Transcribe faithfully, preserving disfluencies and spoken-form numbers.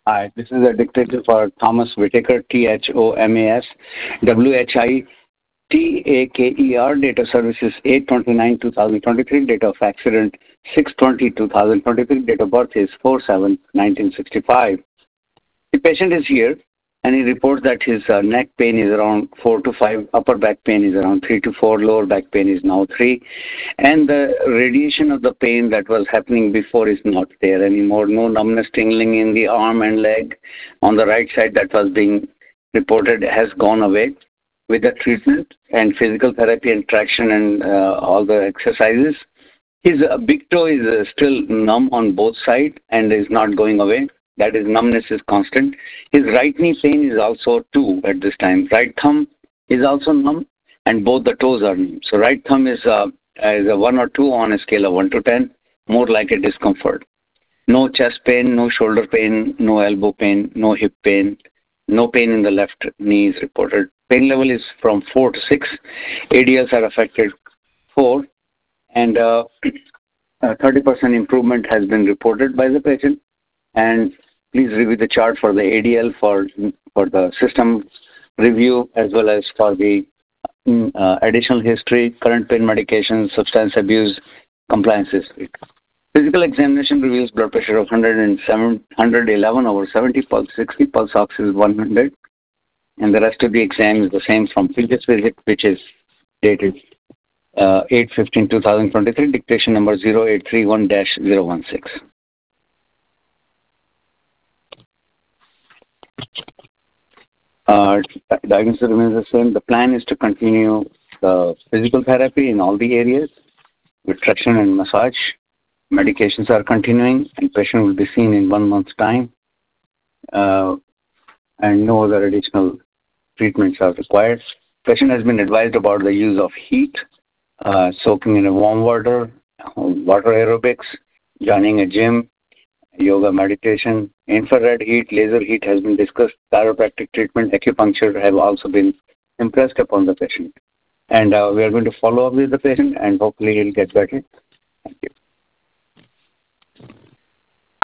Hi, this is a dictator for Thomas Whitaker, T H O M A S, W H I T A K E R, date of service is eight twenty-nine two thousand twenty-three, date of accident six twenty two thousand twenty-three, date of birth is four seven nineteen sixty-five. The patient is here and he reports that his uh, neck pain is around four to five, upper back pain is around three to four, lower back pain is now three, and the radiation of the pain that was happening before is not there anymore. No numbness, tingling in the arm and leg on the right side that was being reported has gone away with the treatment and physical therapy and traction and uh, all the exercises. His uh, big toe is uh, still numb on both sides and is not going away. That is, numbness is constant. His right knee pain is also two at this time. Right thumb is also numb, and both the toes are numb. So right thumb is, uh, is a one or two on a scale of one to ten, more like a discomfort. No chest pain, no shoulder pain, no elbow pain, no hip pain, no pain in the left knee is reported. Pain level is from four to six. A D Ls are affected four, and uh, thirty percent improvement has been reported by the patient. And please review the chart for the A D L for, for the system review as well as for the uh, additional history, current pain medications, substance abuse, compliance history. Physical examination reveals blood pressure of one hundred seven, one hundred eleven over seventy, pulse sixty, pulse ox is one hundred, and the rest of the exam is the same from previous visit, which is dated uh, eight fifteen two thousand twenty-three, dictation number zero eight three one dash zero one six. Uh, diagnosis remains the same. The plan is to continue the physical therapy in all the areas with traction and massage. Medications are continuing, and patient will be seen in one month's time. Uh, and no other additional treatments are required. Patient has been advised about the use of heat, uh, soaking in a warm water, water aerobics, joining a gym, yoga, meditation, infrared heat, laser heat has been discussed, chiropractic treatment, acupuncture have also been impressed upon the patient. And uh, we are going to follow up with the patient and hopefully he'll get better. Thank you.